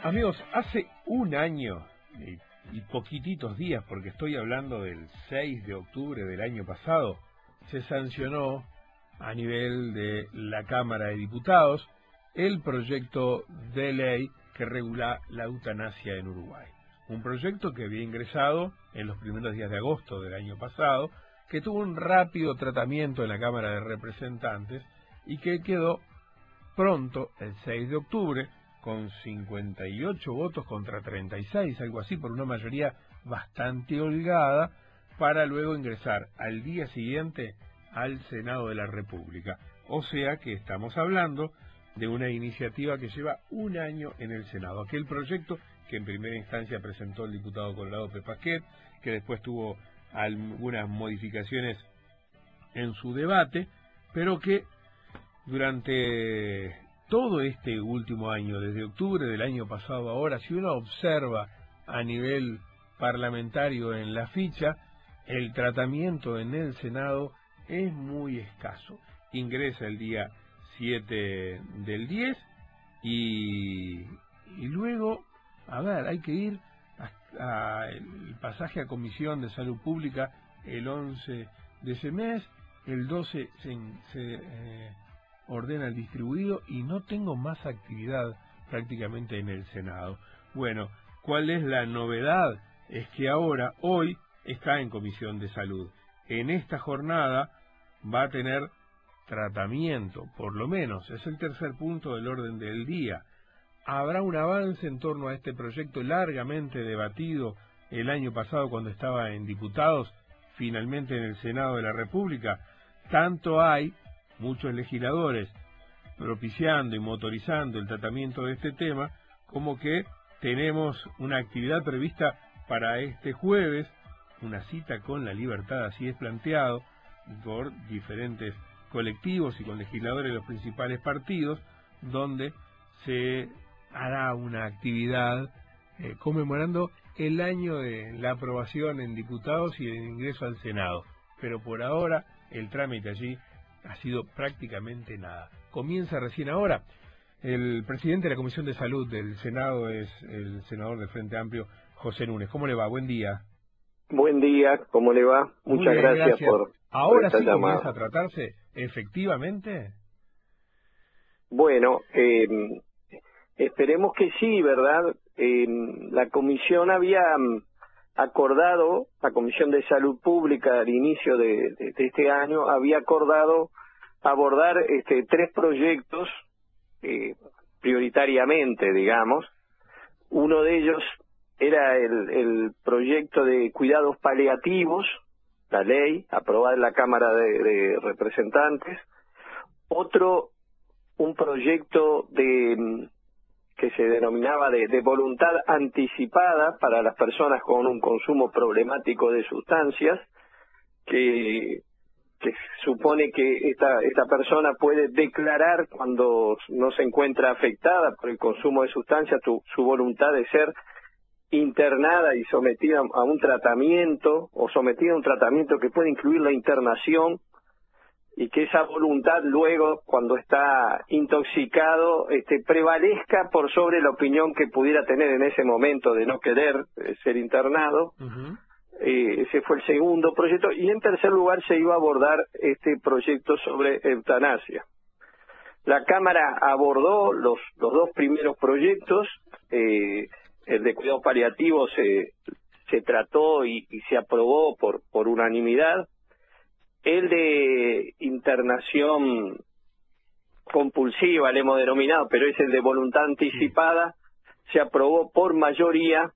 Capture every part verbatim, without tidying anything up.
Amigos, hace un año y, y poquititos días, porque estoy hablando del seis de octubre del año pasado, se sancionó a nivel de la Cámara de Diputados el proyecto de ley que regula la eutanasia en Uruguay. Un proyecto que había ingresado en los primeros días de agosto del año pasado, que tuvo un rápido tratamiento en la Cámara de Representantes y que quedó pronto, el seis de octubre, con cincuenta y ocho votos contra treinta y seis, algo así, por una mayoría bastante holgada, para luego ingresar al día siguiente al Senado de la República. O sea que estamos hablando de una iniciativa que lleva un año en el Senado. Aquel proyecto que en primera instancia presentó el diputado Colorado Pepasquet, que después tuvo algunas modificaciones en su debate, pero que durante todo este último año, desde octubre del año pasado ahora, si uno observa a nivel parlamentario en la ficha, el tratamiento en el Senado es muy escaso. Ingresa el día siete del diez y, y luego, a ver, hay que ir a, a el pasaje a Comisión de Salud Pública el once de ese mes, el doce se, se eh, ordena el distribuido y no tengo más actividad prácticamente en el Senado. Bueno, ¿cuál es la novedad? Es que ahora, hoy, está en Comisión de Salud. En esta jornada va a tener tratamiento, por lo menos, es el tercer punto del orden del día. Habrá un avance en torno a este proyecto largamente debatido el año pasado cuando estaba en diputados, finalmente en el Senado de la República. Tanto hay muchos legisladores propiciando y motorizando el tratamiento de este tema, como que tenemos una actividad prevista para este jueves, una cita con la libertad, así es planteado, por diferentes colectivos y con legisladores de los principales partidos, donde se hará una actividad eh, conmemorando el año de la aprobación en diputados y el ingreso al Senado. Pero por ahora el trámite allí ha sido prácticamente nada. Comienza recién ahora. El presidente de la Comisión de Salud del Senado es el senador del Frente Amplio, José Núñez. ¿Cómo le va? Buen día. Buen día, ¿cómo le va? Muchas bien, gracias, gracias por Ahora por sí llamada. comienza a tratarse, efectivamente. Bueno, eh, esperemos que sí, ¿verdad? Eh, la comisión había acordado, la Comisión de Salud Pública al inicio de, de, de este año, había acordado abordar este, tres proyectos eh, prioritariamente, digamos. Uno de ellos era el, el proyecto de cuidados paliativos, la ley aprobada en la Cámara de, de Representantes. Otro, un proyecto de que se denominaba de, de voluntad anticipada para las personas con un consumo problemático de sustancias, que, que supone que esta, esta persona puede declarar cuando no se encuentra afectada por el consumo de sustancias tu, su voluntad de ser internada y sometida a un tratamiento o sometida a un tratamiento que puede incluir la internación, y que esa voluntad luego, cuando está intoxicado, este, prevalezca por sobre la opinión que pudiera tener en ese momento de no querer eh, ser internado. Uh-huh. eh, ese fue el segundo proyecto. Y en tercer lugar se iba a abordar este proyecto sobre eutanasia. La Cámara abordó los, los dos primeros proyectos. Eh, el de cuidado paliativo se, se trató y, y se aprobó por, por unanimidad. El de internación compulsiva, le hemos denominado, pero es el de voluntad anticipada, se aprobó por mayoría,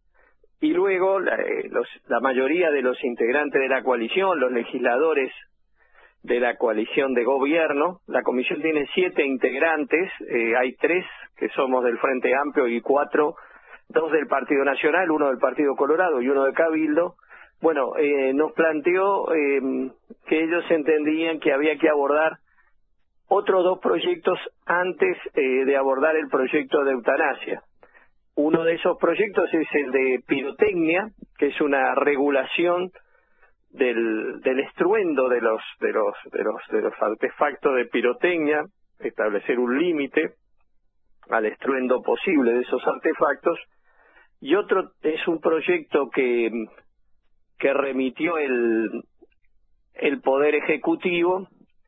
y luego la, eh, los, la mayoría de los integrantes de la coalición, los legisladores de la coalición de gobierno, la comisión tiene siete integrantes, eh, hay tres que somos del Frente Amplio y cuatro, dos del Partido Nacional, uno del Partido Colorado y uno de Cabildo. Bueno, eh, nos planteó eh, que ellos entendían que había que abordar otros dos proyectos antes eh, de abordar el proyecto de eutanasia. Uno de esos proyectos es el de pirotecnia, que es una regulación del, del estruendo de los, de los, de los, de los artefactos de pirotecnia, establecer un límite. al estruendo posible de esos artefactos, y otro es un proyecto que, que remitió el, el Poder Ejecutivo,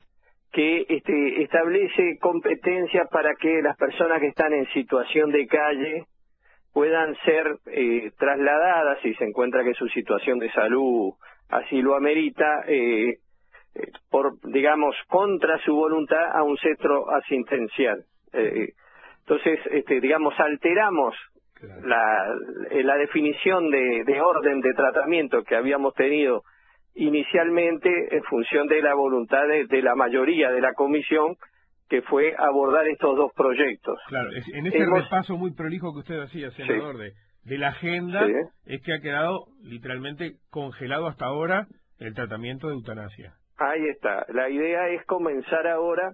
que este, establece competencias para que las personas que están en situación de calle puedan ser eh, trasladadas, si se encuentra que su situación de salud así lo amerita, eh, eh, por, digamos, contra su voluntad a un centro asistencial. Eh, entonces, este, digamos, alteramos claro. la, la definición de, de orden de tratamiento que habíamos tenido inicialmente en función de la voluntad de, de la mayoría de la comisión, que fue abordar estos dos proyectos. Claro, en ese Hemos... repaso muy prolijo que usted hacía, senador, sí. de, de la agenda, sí. es que ha quedado literalmente congelado hasta ahora el tratamiento de eutanasia. Ahí está. La idea es comenzar ahora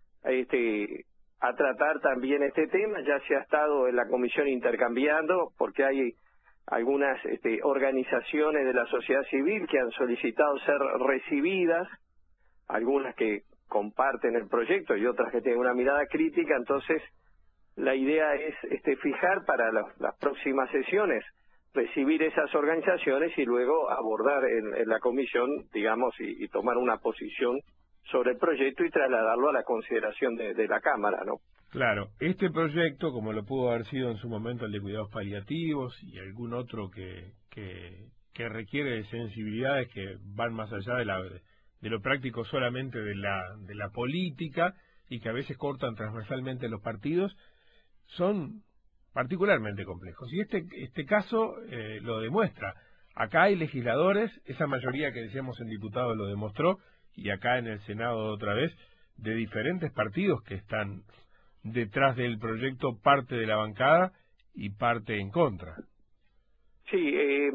este, a tratar también este tema. Ya se ha estado en la comisión intercambiando, porque hay algunas este, organizaciones de la sociedad civil que han solicitado ser recibidas, algunas que comparten el proyecto y otras que tienen una mirada crítica. Entonces la idea es este, fijar para la, las próximas sesiones, recibir esas organizaciones y luego abordar en, en la comisión, digamos, y, y tomar una posición sobre el proyecto y trasladarlo a la consideración de, de la Cámara, ¿no? Claro, este proyecto, como lo pudo haber sido en su momento el de cuidados paliativos y algún otro que, que, que requiere de sensibilidades que van más allá de la de lo práctico solamente de la de la política y que a veces cortan transversalmente los partidos, son particularmente complejos. Y este este caso eh, lo demuestra. Acá hay legisladores, esa mayoría que decíamos en diputados lo demostró, y acá en el Senado otra vez, de diferentes partidos que están detrás del proyecto, parte de la bancada y parte en contra. Sí, eh,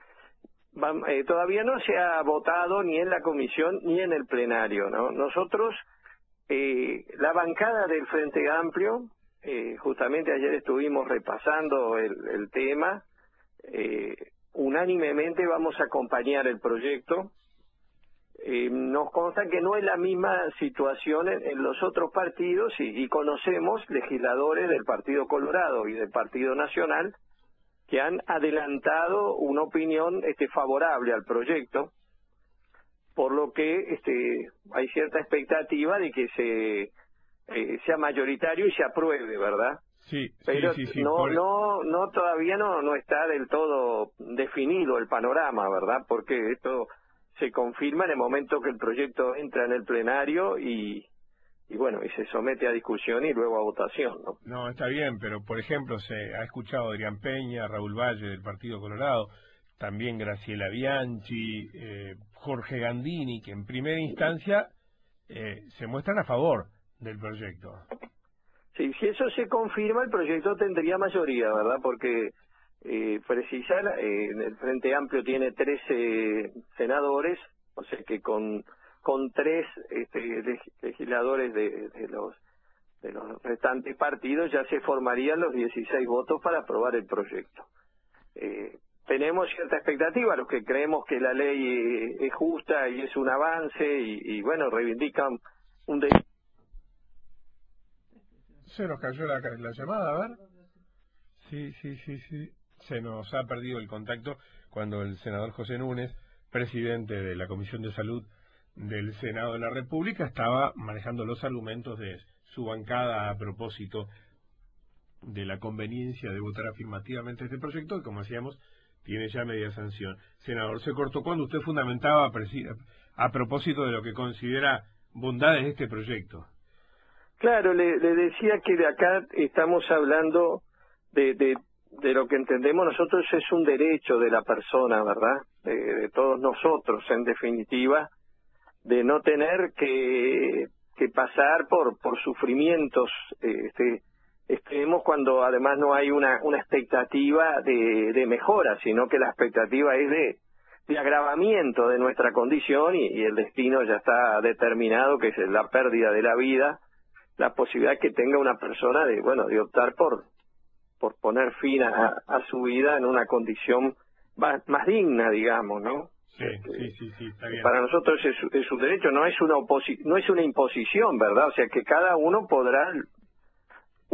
eh, todavía no se ha votado ni en la comisión ni en el plenario, ¿no? Nosotros, eh, la bancada del Frente Amplio, eh, justamente ayer estuvimos repasando el, el tema, eh, unánimemente vamos a acompañar el proyecto. Eh, nos consta que no es la misma situación en, en los otros partidos y, y conocemos legisladores del Partido Colorado y del Partido Nacional que han adelantado una opinión este, favorable al proyecto, por lo que este, hay cierta expectativa de que se eh, sea mayoritario y se apruebe, ¿verdad? Sí, pero sí, sí, sí, no, por... no, no, todavía no, no está del todo definido el panorama, ¿verdad? Porque esto se confirma en el momento que el proyecto entra en el plenario y, y bueno, y se somete a discusión y luego a votación, ¿no? No, está bien, pero por ejemplo se ha escuchado a Adrián Peña, Raúl Valle del Partido Colorado, también Graciela Bianchi, eh, Jorge Gandini, que en primera instancia eh, se muestran a favor del proyecto. Sí, si eso se confirma, el proyecto tendría mayoría, ¿verdad? Porque eh, precisar, eh, el Frente Amplio tiene trece senadores, o sea que con con tres este, legisladores de, de los de los restantes partidos ya se formarían los dieciséis votos para aprobar el proyecto. Eh, tenemos cierta expectativa, los que creemos que la ley es justa y es un avance y, y bueno, reivindican un derecho. Se nos cayó la, la llamada, a ver. Sí, sí, sí, sí. Se nos ha perdido el contacto cuando el senador José Núñez, presidente de la Comisión de Salud del Senado de la República, estaba manejando los argumentos de su bancada a propósito de la conveniencia de votar afirmativamente este proyecto, que como decíamos, tiene ya media sanción. Senador, se cortó cuando usted fundamentaba a propósito de lo que considera bondades de este proyecto. Claro, le, le decía que de acá estamos hablando de, de, de lo que entendemos nosotros es un derecho de la persona, ¿verdad? De, de todos nosotros, en definitiva, de no tener que, que pasar por, por sufrimientos este, extremos cuando además no hay una, una expectativa de, de mejora, sino que la expectativa es de, de agravamiento de nuestra condición y, y el destino ya está determinado, que es la pérdida de la vida, la posibilidad que tenga una persona de, bueno, de optar por por poner fin a, a su vida en una condición más, más digna, digamos, ¿no? Sí, este, sí, sí, sí, está bien. Para nosotros es, es un derecho, no es una oposi no es una imposición, ¿verdad? O sea que cada uno podrá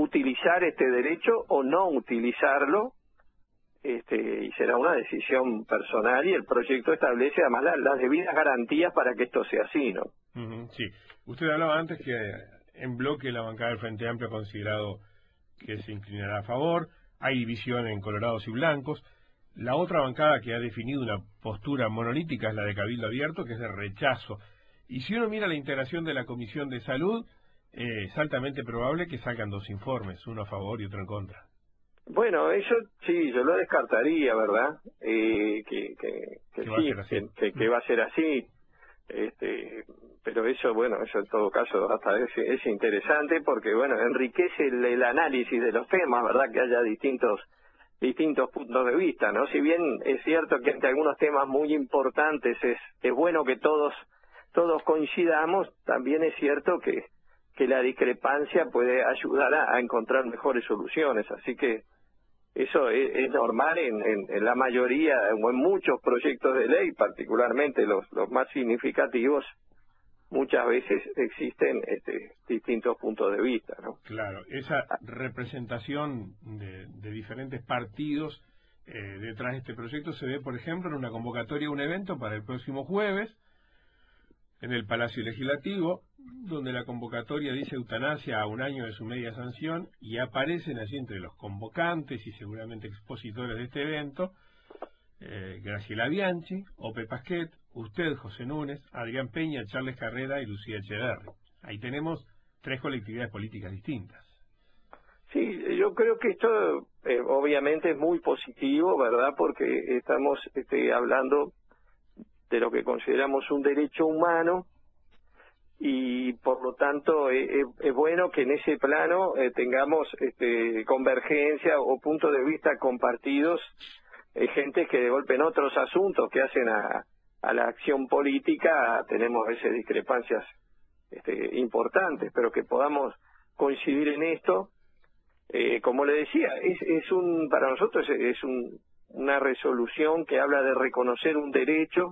utilizar este derecho o no utilizarlo, este, y será una decisión personal, y el proyecto establece además la, las debidas garantías para que esto sea así, ¿no? Uh-huh, sí. Usted hablaba antes que en bloque la bancada del Frente Amplio ha considerado que se inclinará a favor, hay división en colorados y blancos. La otra bancada que ha definido una postura monolítica es la de Cabildo Abierto, que es de rechazo. Y si uno mira la integración de la Comisión de Salud, eh, es altamente probable que salgan dos informes, uno a favor y otro en contra. Bueno, eso sí, yo lo descartaría, ¿verdad? Eh, que que, que sí, que, que, que va a ser así. Este, pero eso, bueno, eso en todo caso hasta es, es interesante porque, bueno, enriquece el, el análisis de los temas, ¿verdad? Que haya distintos distintos puntos de vista, ¿no? Si bien es cierto que ante algunos temas muy importantes es, es bueno que todos todos coincidamos, también es cierto que, que la discrepancia puede ayudar a, a encontrar mejores soluciones, así que eso es, es normal en, en, en la mayoría o en muchos proyectos de ley, particularmente los, los más significativos. Muchas veces existen este, distintos puntos de vista, ¿no? Claro, esa representación de, de diferentes partidos eh, detrás de este proyecto se ve, por ejemplo, en una convocatoria a un evento para el próximo jueves en el Palacio Legislativo, donde la convocatoria dice eutanasia a un año de su media sanción, y aparecen allí entre los convocantes y seguramente expositores de este evento eh, Graciela Bianchi, Ope Pasquet, usted, José Núñez, Adrián Peña, Charles Carrera y Lucía Echeverri. Ahí tenemos tres colectividades políticas distintas. Sí, yo creo que esto eh, obviamente es muy positivo, ¿verdad? Porque estamos este, hablando de lo que consideramos un derecho humano y por lo tanto es, es, es bueno que en ese plano eh, tengamos este, convergencia o puntos de vista compartidos. Hay gente que de golpe en otros asuntos que hacen a, a la acción política tenemos a veces discrepancias este, importantes, pero que podamos coincidir en esto, eh, como le decía, es, es un para nosotros es, es un, una resolución que habla de reconocer un derecho,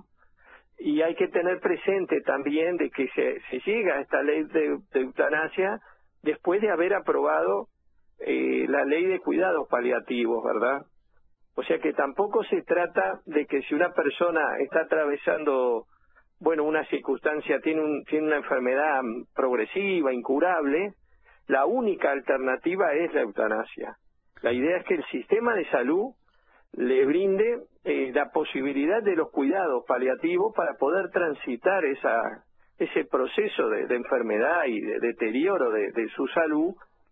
y hay que tener presente también de que se, se llega a esta ley de, de eutanasia después de haber aprobado eh, la ley de cuidados paliativos, ¿verdad? O sea que tampoco se trata de que si una persona está atravesando, bueno, una circunstancia, tiene, un, tiene una enfermedad progresiva, incurable, la única alternativa es la eutanasia. La idea es que el sistema de salud le brinde eh, la posibilidad de los cuidados paliativos para poder transitar esa ese proceso de, de enfermedad y de deterioro de, de su salud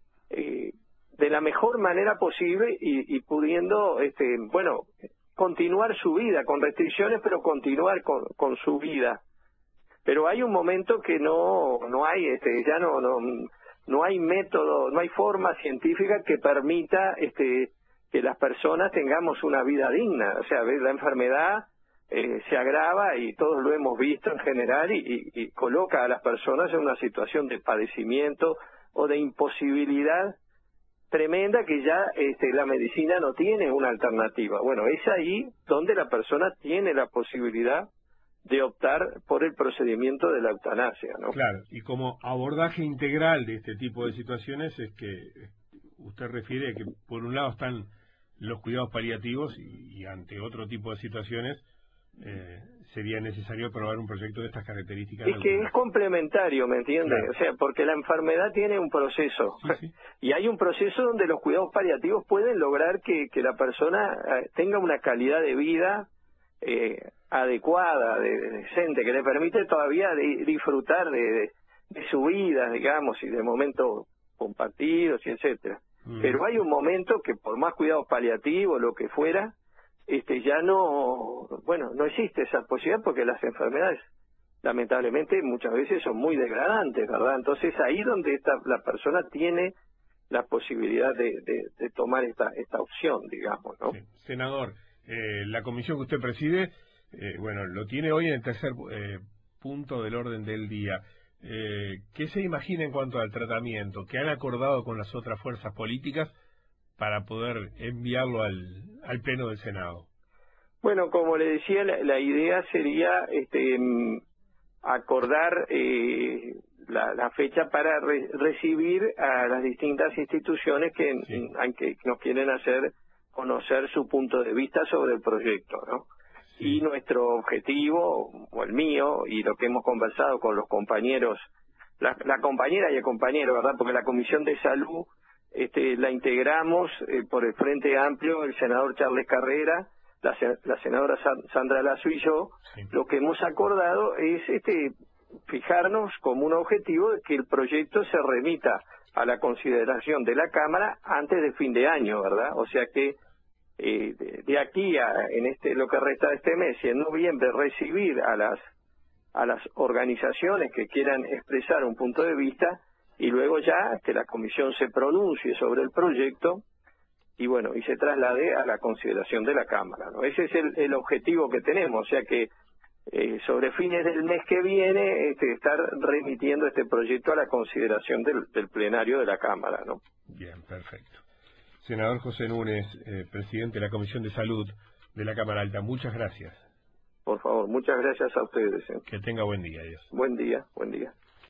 eh, de la mejor manera posible y, y pudiendo, este, bueno, continuar su vida con restricciones, pero continuar con, con su vida. Pero hay un momento que no no hay, este, ya no no no hay método, no hay forma científica que permita, este, que las personas tengamos una vida digna. O sea, la enfermedad eh, se agrava y todos lo hemos visto en general y, y, y coloca a las personas en una situación de padecimiento o de imposibilidad tremenda que ya este, la medicina no tiene una alternativa. Bueno, es ahí donde la persona tiene la posibilidad de optar por el procedimiento de la eutanasia, ¿no? Claro, y como abordaje integral de este tipo de situaciones es que usted refiere que por un lado están los cuidados paliativos y, y ante otro tipo de situaciones eh, sería necesario aprobar un proyecto de estas características. Es que es complementario, ¿me entiende? Claro. O sea, porque la enfermedad tiene un proceso sí, sí. y hay un proceso donde los cuidados paliativos pueden lograr que, que la persona tenga una calidad de vida eh, adecuada, de, de decente, que le permite todavía de, disfrutar de, de, de su vida, digamos, y de momentos compartidos y etcétera. Mm. Pero hay un momento que por más cuidados paliativos, lo que fuera, este ya no, bueno, no existe esa posibilidad porque las enfermedades lamentablemente muchas veces son muy degradantes, ¿verdad? Entonces ahí donde esta, la persona tiene la posibilidad de, de, de tomar esta esta opción, digamos, ¿no? Sí. Senador, eh, la comisión que usted preside, eh, bueno, lo tiene hoy en el tercer eh, punto del orden del día. Eh, ¿Qué se imagina en cuanto al tratamiento? ¿Qué han acordado con las otras fuerzas políticas para poder enviarlo al, al Pleno del Senado? Bueno, como le decía, la, la idea sería este, acordar eh, la, la fecha para re, recibir a las distintas instituciones que, sí. en, que nos quieren hacer conocer su punto de vista sobre el proyecto, ¿no? Sí. Y nuestro objetivo, o el mío, y lo que hemos conversado con los compañeros, la, la compañera y el compañero, ¿verdad? Porque la Comisión de Salud este, la integramos eh, por el Frente Amplio, el senador Charles Carrera, la, la senadora Sandra Lazo y yo. Sí. Lo que hemos acordado es este fijarnos como un objetivo de que el proyecto se remita a la consideración de la Cámara antes de fin de año, ¿verdad? O sea que eh, de, de aquí a en este lo que resta de este mes y en noviembre recibir a las a las organizaciones que quieran expresar un punto de vista y luego ya que la comisión se pronuncie sobre el proyecto y bueno y se traslade a la consideración de la Cámara, ¿no? Ese es el, el objetivo que tenemos, o sea que eh, sobre fines del mes que viene este, estar remitiendo este proyecto a la consideración del, del plenario de la Cámara, ¿no? Bien, perfecto. Senador José Núñez, eh, presidente de la Comisión de Salud de la Cámara Alta, muchas gracias. Por favor, muchas gracias a ustedes. ¿eh? Que tenga buen día, Dios. Buen día, buen día.